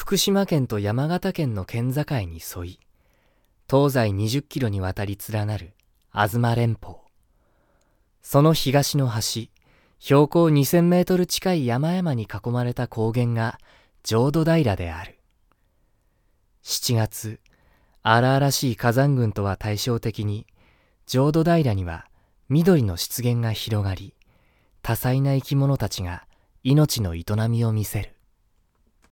福島県と山形県の県境に沿い、東西20キロにわたり連なる東連峰。その東の端、標高2000メートル近い山々に囲まれた高原が浄土平である。7月、荒々しい火山群とは対照的に、浄土平には緑の湿原が広がり、多彩な生き物たちが命の営みを見せる。